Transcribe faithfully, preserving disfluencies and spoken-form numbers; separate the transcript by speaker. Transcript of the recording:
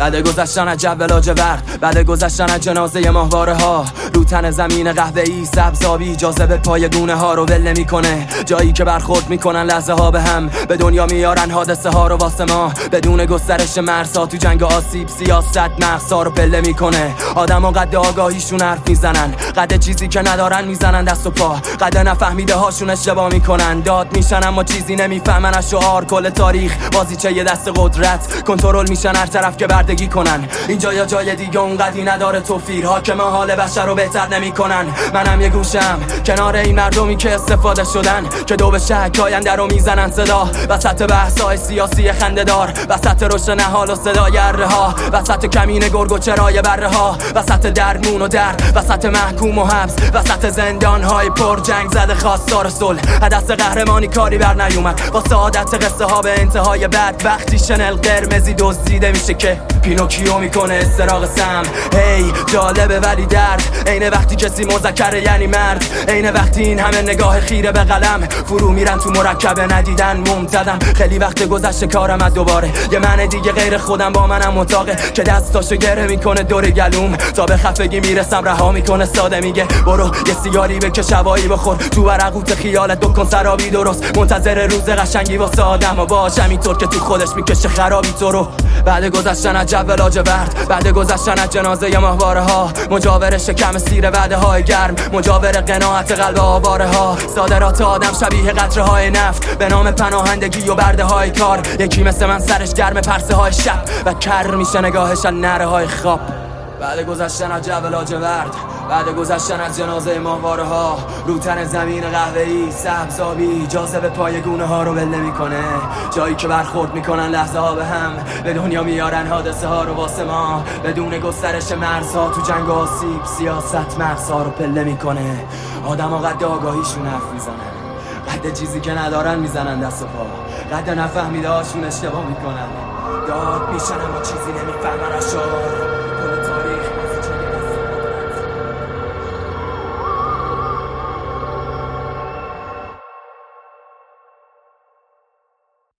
Speaker 1: بعد گذشتن از جو لاجورد، بعد گذشتن از جنازه ماهواره ها، رو تن زمین قهوه‌ای سبزابی جاذبه پای گونه ها رو ول نمی‌کنه. جایی که برخورد میکنن لحظه ها به هم، به دنیا میارن حادثه ها رو واسه ما. بدون گسترش مرزها تو جنگ آسیب سیاست مغزها رو پله میکنه. آدما قد آگاهیشون حرف میزنن، قد چیزی که ندارن میزنن دست و پا، قد نفهمیده هاشون اشتباه میکنن. داد میشن اما چیزی نمیفهمن از شعار کل تاریخ. بازیچه یه دست قدرت کنترل میشن هر طرف که بردگی کنن. اینجا یا جای دیگه اونقدی نداره توفیر، حاکم حال بشر رو بهتر نمیکنن. منم یه گوشم کنار این مردمی که استفاده شدن، که دو به شک آینده رو میزنن صدا. وسط بحثای سیاسی خنده‌دار، وسط رشد نهال و صدای اره ها، وسط کمین گرگ و چرای بره ها، وسط درمون و درد، وسط محکوم و حبس، وسط زندان های پر جنگ زده خواستار صلح. دست قهرمانی کاری بر نیومد، با سعادت قصه ها به انتهای بد. وقتی شنل قرمزی دزدیده میشه که پینوکیو میکنه استراق سم. هی جالبه ولی درد، عین وقتی کسی مذکره یعنی مرد، عین وقتی این همه نگاه خیره به قلم فرو میرن تو مرکب ندیدن ممتدم. خیلی وقت گذشته کارم از دوباره، یه من دیگه غیر خودم با منم اتاقه که دستاشو گره میکنه دور گلوم. تا به خفگی میرسم رها میکنه ساده میگه برو یه سیگاری بکش شبایی بخور، تو ورقوت خیالت دکن سرابی درست. منتظر روز قشنگی واسه آدم و باش همینطور که تو خودش میکشه خرابی تو رو. بعد گذشتن از جو لاجورد، بعد گذشتن از جنازه ماهواره ها، مجاور شکم سیر وعده های گرم، مجاور قناعت قلب آواره ها. صادرات آدم شبیه قطره های نفت به نام پناهندگی و برده های کار. یکی مثل من سرش گرم پرسه های شب و کر میشه نگاهش از نره های خواب. بعد گذشتن از جو لاجورد، بعد گذشتن از جنازه ماهواره ها، رو تن زمین قهوه‌ای سبزابی جاذبه پای گونه ها رو ول نمیکنه. جایی که برخورد میکنن لحظه ها به هم، به دنیا میارن حادثه ها رو واسه ما. بدون گسترش مرزها تو جنگ و آسیب سیاست مغزها رو پله میکنه. آدما قد آگاهیشون حرف میزنن، قد چیزی که ندارن میزنن دست و پا، قد نفهمیده هاشون اشتباه میکنن. داد میشن اما چیزی نمیفهمن از شعار